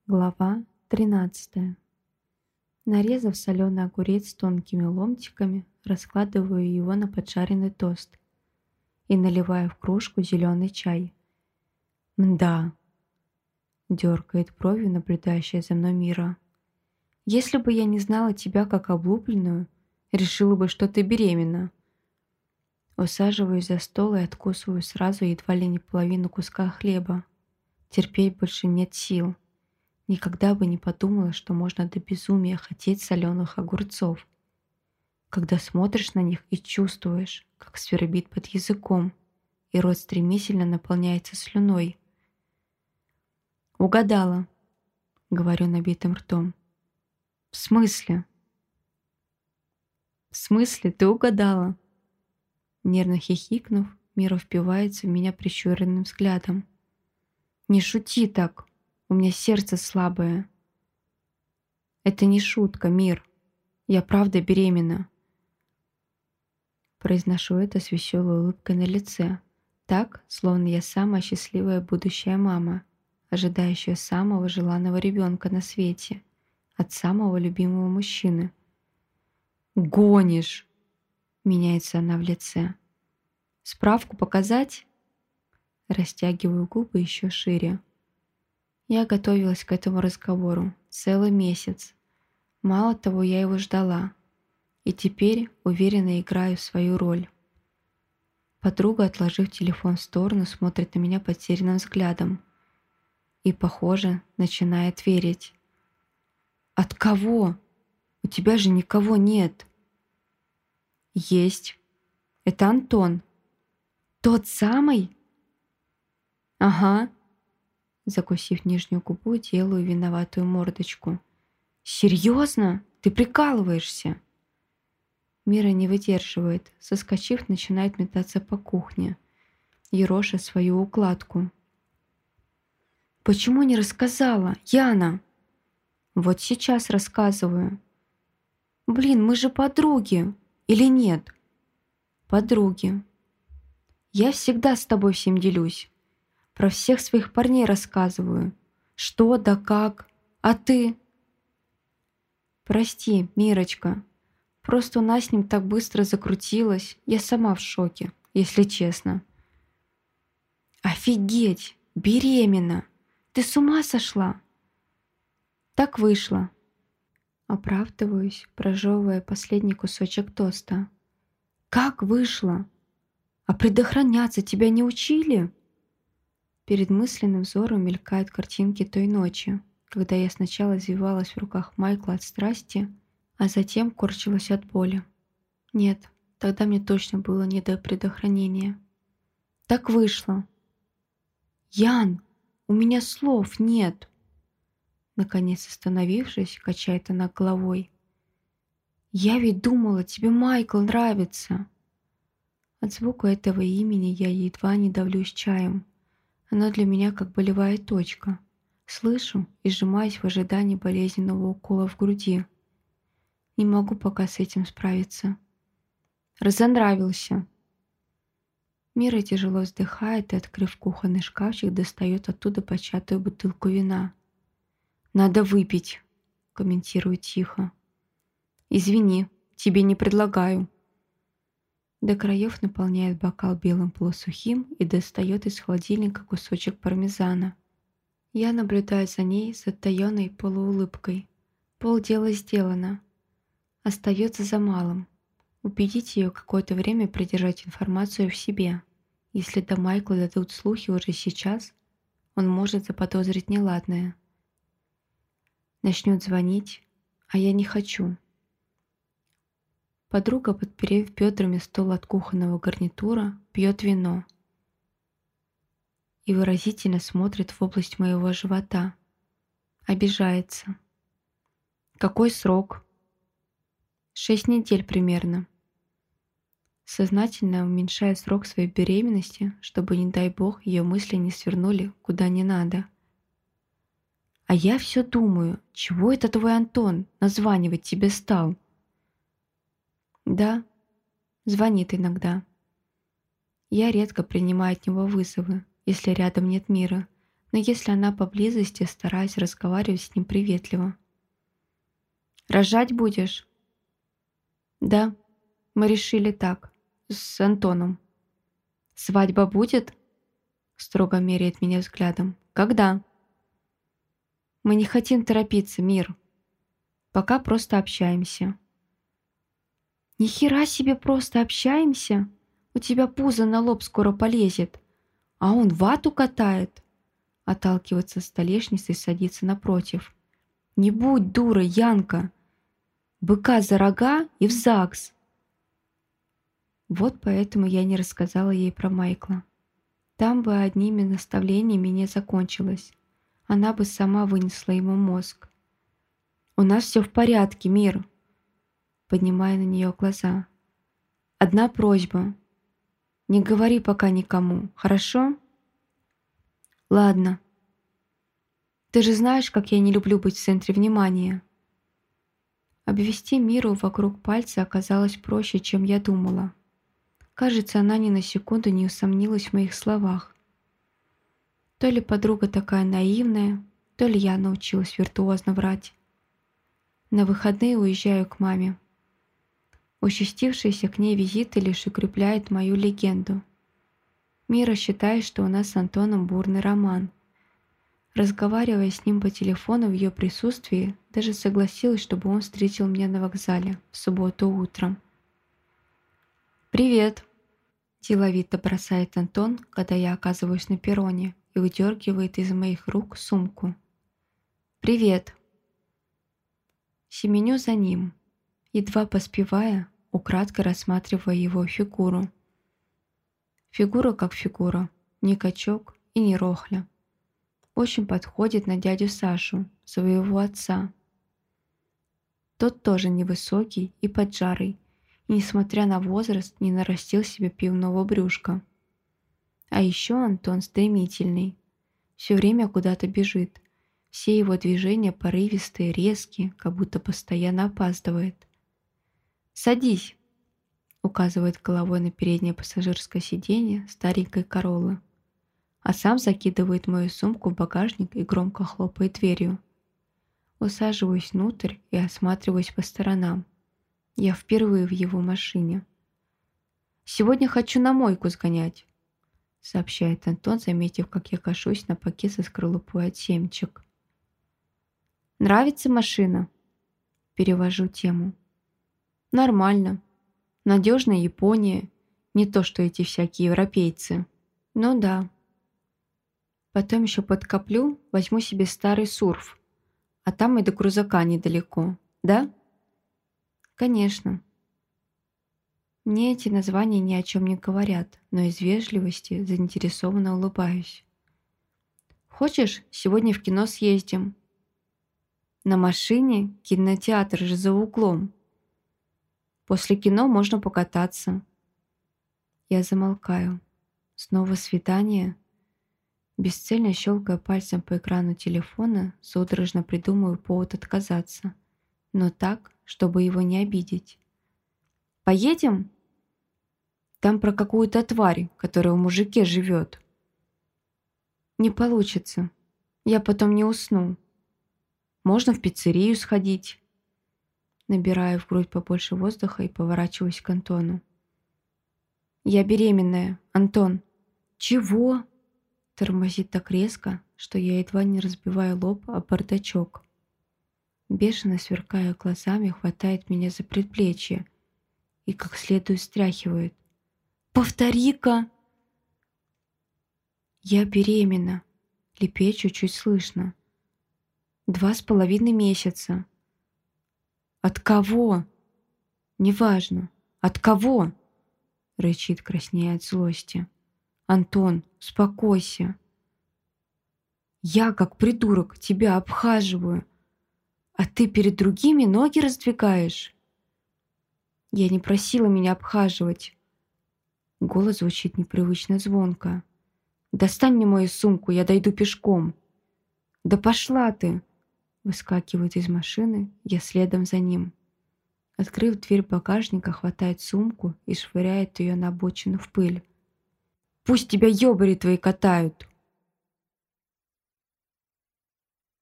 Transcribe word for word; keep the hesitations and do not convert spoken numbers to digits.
Глава тринадцатая. Нарезав соленый огурец тонкими ломтиками, раскладываю его на поджаренный тост и наливаю в кружку зеленый чай. «Мда!» — дергает бровью, наблюдающая за мной Мира. «Если бы я не знала тебя как облупленную, решила бы, что ты беременна». Усаживаюсь за стол и откусываю сразу едва ли не половину куска хлеба. Терпеть больше нет сил. Никогда бы не подумала, что можно до безумия хотеть соленых огурцов. Когда смотришь на них и чувствуешь, как свербит под языком, и рот стремительно наполняется слюной. «Угадала», — говорю набитым ртом. «В смысле?» «В смысле ты угадала?» Нервно хихикнув, Мира впивается в меня прищуренным взглядом. «Не шути так, у меня сердце слабое». «Это не шутка, Мир. Я правда беременна». Произношу это с веселой улыбкой на лице, так, словно я самая счастливая будущая мама, ожидающая самого желанного ребенка на свете, от самого любимого мужчины. «Гонишь!» — меняется она в лице. «Справку показать?» Растягиваю губы еще шире. Я готовилась к этому разговору целый месяц. Мало того, я его ждала. И теперь уверенно играю в свою роль. Подруга, отложив телефон в сторону, смотрит на меня потерянным взглядом. И, похоже, начинает верить. «От кого? У тебя же никого нет». «Есть. Это Антон». «Тот самый?» «Ага». Закусив нижнюю губу, делаю виноватую мордочку. «Серьезно? Ты прикалываешься?» Мира не выдерживает, соскочив, начинает метаться по кухне, ероша свою укладку. «Почему не рассказала, Яна?» «Вот сейчас рассказываю». «Блин, мы же подруги, или нет?» «Подруги. Я всегда с тобой всем делюсь. Про всех своих парней рассказываю. Что да как. А ты?» «Прости, Мирочка. Просто у нас с ним так быстро закрутилось. Я сама в шоке, если честно». «Офигеть! Беременна! Ты с ума сошла?» «Так вышло». Оправдываюсь, прожевывая последний кусочек тоста. «Как вышло? А предохраняться тебя не учили?» Перед мысленным взором мелькают картинки той ночи, когда я сначала извивалась в руках Майкла от страсти, а затем корчилась от боли. Нет, тогда мне точно было не до предохранения. «Так вышло». «Ян, у меня слов нет!» Наконец остановившись, качает она головой. «Я ведь думала, тебе Майкл нравится!» От звука этого имени я едва не давлюсь чаем. Оно для меня как болевая точка. Слышу и сжимаюсь в ожидании болезненного укола в груди. Не могу пока с этим справиться. «Разонравился!» Мира тяжело вздыхает и, открыв кухонный шкафчик, достает оттуда початую бутылку вина. «Надо выпить», — комментирую тихо. «Извини, тебе не предлагаю». До краев наполняет бокал белым полусухим и достает из холодильника кусочек пармезана. Я наблюдаю за ней с затаенной полуулыбкой. Полдела сделано. Остается за малым. Убедить ее какое-то время придержать информацию в себе. Если до Майкла дадут слухи уже сейчас, он может заподозрить неладное. Начнет звонить, а я не хочу. Подруга, подперев бедрами стол от кухонного гарнитура, пьет вино и выразительно смотрит в область моего живота. Обижается. «Какой срок?» «Шесть недель примерно». Сознательно уменьшая срок своей беременности, чтобы, не дай бог, ее мысли не свернули куда не надо. «А я все думаю, чего это твой Антон названивать тебе стал?» «Да, звонит иногда». Я редко принимаю от него вызовы, если рядом нет Мира. но если она поблизости, стараюсь разговаривать с ним приветливо. «Рожать будешь?» «Да, мы решили так, с Антоном». «Свадьба будет?» Строго меряет меня взглядом. «Когда?» «Мы не хотим торопиться, Мир. Пока просто общаемся». «Ни хера себе просто общаемся? У тебя пузо на лоб скоро полезет, а он вату катает». Отталкивается с столешницы и садится напротив. «Не будь дурой, Янка. Быка за рога и в ЗАГС». Вот поэтому я не рассказала ей про Майкла. Там бы одними наставлениями не закончилось. Она бы сама вынесла ему мозг. «У нас все в порядке, Мир», поднимая на нее глаза. «Одна просьба. Не говори пока никому, хорошо?» «Ладно. Ты же знаешь, как я не люблю быть в центре внимания». Обвести Миру вокруг пальца оказалось проще, чем я думала. Кажется, она ни на секунду не усомнилась в моих словах. То ли подруга такая наивная, то ли я научилась виртуозно врать. На выходные уезжаю к маме. Участившиеся к ней визиты лишь укрепляют мою легенду. Мира считает, что у нас с Антоном бурный роман. Разговаривая с ним по телефону в ее присутствии, даже согласилась, чтобы он встретил меня на вокзале в субботу утром. «Привет!» – деловито бросает Антон, когда я оказываюсь на перроне, и выдергивает из моих рук сумку. «Привет!» Семеню за ним, едва поспевая, украдкой рассматривая его фигуру. Фигура как фигура, не качок и не рохля. Очень подходит на дядю Сашу, своего отца. Тот тоже невысокий и поджарый, и, несмотря на возраст, не нарастил себе пивного брюшка. А еще Антон стремительный, все время куда-то бежит. Все его движения порывистые, резкие, как будто постоянно опаздывает. «Садись», — указывает головой на переднее пассажирское сиденье старенькой Короллы, а сам закидывает мою сумку в багажник и громко хлопает дверью. Усаживаюсь внутрь и осматриваюсь по сторонам. Я впервые в его машине. «Сегодня хочу на мойку сгонять», — сообщает Антон, заметив, как я кашусь на пакет со скорлупой от семечек. «Нравится машина?» Перевожу тему. «Нормально. Надежная Япония. Не то, что эти всякие европейцы. Ну да. Потом еще подкоплю, возьму себе старый Сурф. А там и до крузака недалеко. Да?» «Конечно». Мне эти названия ни о чем не говорят, но из вежливости заинтересованно улыбаюсь. «Хочешь, сегодня в кино съездим?» «На машине? Кинотеатр же за углом. После кино можно покататься». Я замолкаю. Снова свидание. Бесцельно щелкая пальцем по экрану телефона, судорожно придумываю повод отказаться. Но так, чтобы его не обидеть. «Поедем?» «Там про какую-то тварь, которая в мужике живет». «Не получится. Я потом не усну. Можно в пиццерию сходить». Набираю в грудь побольше воздуха и поворачиваюсь к Антону. «Я беременная, Антон». «Чего?» Тормозит так резко, что я едва не разбиваю лоб об бардачок. Бешено сверкая глазами, хватает меня за предплечье и как следует стряхивает. «Повтори-ка!» «Я беременна», — лепечу чуть слышно. «Два с половиной месяца». «От кого?» «Неважно. От кого?» — рычит, краснея от злости. «Антон, успокойся. Я, как придурок, тебя обхаживаю, а ты перед другими ноги раздвигаешь». «Я не просила меня обхаживать». Голос звучит непривычно звонко. «Достань мне мою сумку, я дойду пешком». «Да пошла ты!» Выскакивает из машины, я следом за ним. Открыв дверь багажника, хватает сумку и швыряет ее на обочину в пыль. «Пусть тебя ёбари твои катают!»